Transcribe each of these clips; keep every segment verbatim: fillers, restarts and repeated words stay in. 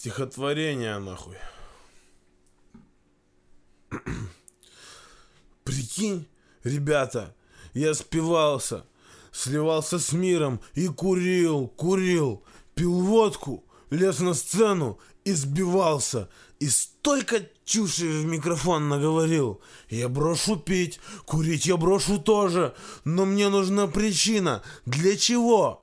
Стихотворение, нахуй. Прикинь, ребята, я спивался, сливался с миром и курил, курил, пил водку, лез на сцену и сбивался. И столько чуши в микрофон наговорил. Я брошу пить, курить я брошу тоже, но мне нужна причина. Для чего?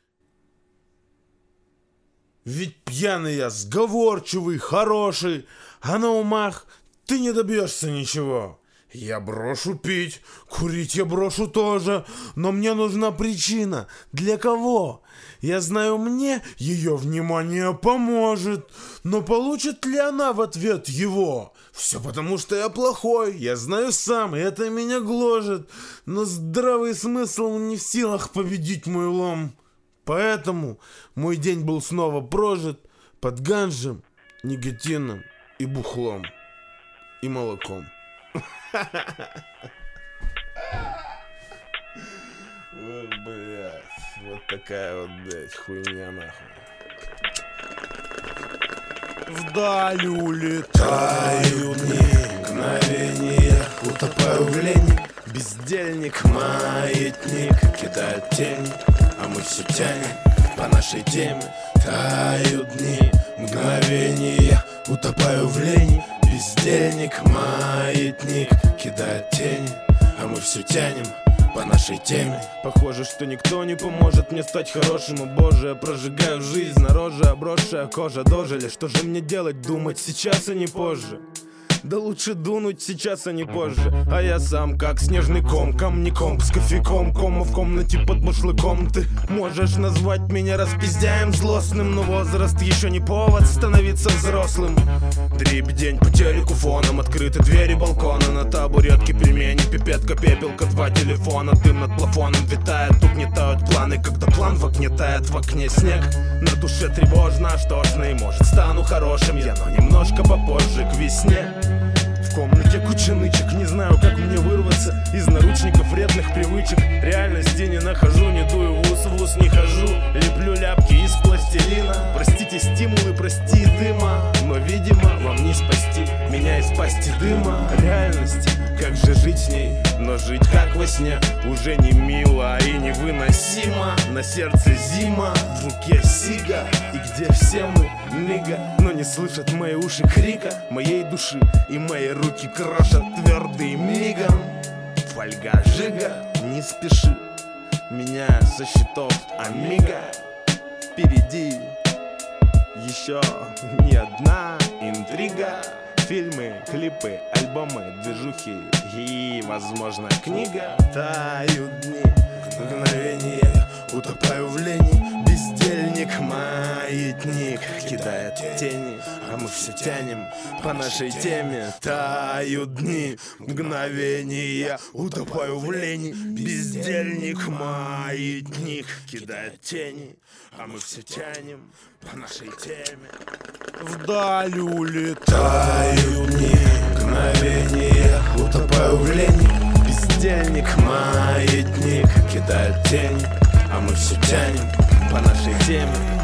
Ведь пьяный я, сговорчивый, хороший, а на умах ты не добьешься ничего. Я брошу пить, курить я брошу тоже, но мне нужна причина. Для кого? Я знаю, мне ее внимание поможет, но получит ли она в ответ его? Все потому, что я плохой, я знаю сам, и это меня гложет, но здравый смысл не в силах победить мой лом. Поэтому мой день был снова прожит под ганджем, никотином и бухлом, и молоком. Вот, блядь, вот такая вот, блядь, хуйня, нахуй. Вдаль улетаю дни, мгновения, утопаю в лени. Бездельник, маятник, кидает тени, а мы все тянем по нашей теме. Тают дни, мгновения, утопаю в лени. Бездельник, маятник, кидает тени, а мы все тянем по нашей теме. Похоже, что никто не поможет мне стать хорошим. О боже, я прожигаю жизнь на роже, обросшая кожа дожили. Что же мне делать, думать сейчас, а не позже? Да лучше дунуть сейчас, а не позже. А я сам как снежный ком, камняком с кофейком, кома в комнате под башлыком. Ты можешь назвать меня распиздяем злостным, но возраст еще не повод становиться взрослым. Дрип день по телеку фоном, открыты двери балкона, на табуретке пельмени, пипетка, пепелка, два телефона. Дым над плафоном витает, угнетают планы, когда план в тает в окне снег. На душе тревожно, что ж, ну и может стану хорошим я, но немножко попозже, к весне. В комнате куча нычек, не знаю, как мне вырваться из наручников вредных привычек. Реальности не нахожу, не дую в ус, в ус не хожу. Леплю ляпки из пластилина. Простите стимулы, прости дыма, но, видимо, вам не спасти меня из пасти дыма. Реальность, как же жить с ней, но жить как во сне уже не мило и невыносимо. На сердце зима, в руке сига, и где все мы, нига, но не слышат мои уши крика моей души, и мои руки крошат твердый мигом. Фольга жига, не спеши, меня со счетов амиго. Впереди еще не одна интрига. Фильмы, клипы, альбомы, движухи и, возможно, книга. Тают дни, мгновения, утопаю в лени. Бездельник, маятник, кидает тени, а мы все тянем по нашей теме. Тают дни, мгновения, утопаю в лени. Бездельник, маятник, кидает тени, а мы все тянем по нашей теме. Вдаль улетаю дни, мгновения, утопаю в лени. Бездельник, маятник, кидает тени, а мы все тянем по нашей теме.